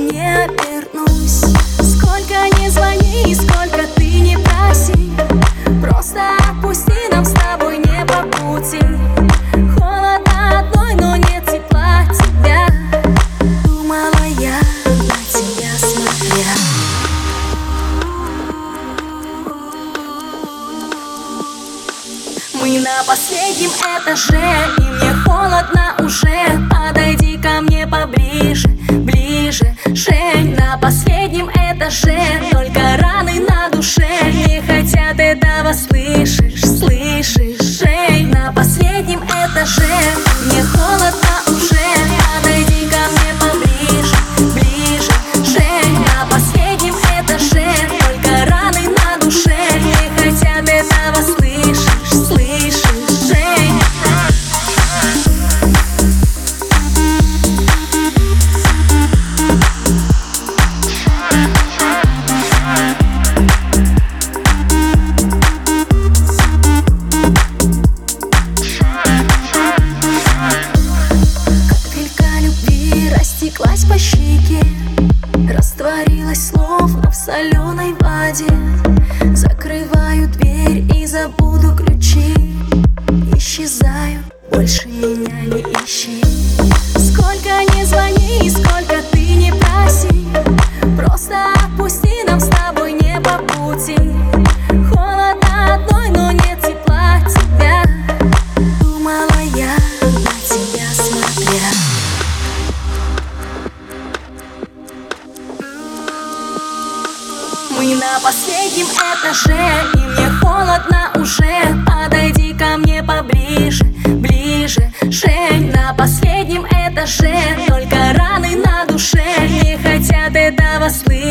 не обернусь. Сколько ни звони, сколько ты не проси, просто отпусти, нам с тобой не по пути. Холодно одной, но нет тепла тебя. Думала я на тебя смотря. Мы на последнем этаже, и мне холодно уже. Подойди ко мне поближе, ближе, Жень. На последнем этаже только раны на душе не хотят этого, слышишь, слышишь, Жень. На последнем этаже мне холодно уже. Подойди ко мне поближе, ближе, Жень. На последнем этаже только раны на душе не хотят этого, слышишь, слышишь, Жень. Растеклась по щеке, растворилась словно в соленой воде. Закрываю дверь и забуду ключи. Исчезаю, больше меня не ищи. Сколько ни звони, сколько ты не проси, просто отпусти, нам с тобой не по пути. Холодно одной, но нет тепла тебя. Думала я на тебя смотря. Мы на последнем этаже, и мне холодно уже. Подойди ко мне поближе, ближе, Жень. На последнем этаже только раны на душе не хотят этого слышать.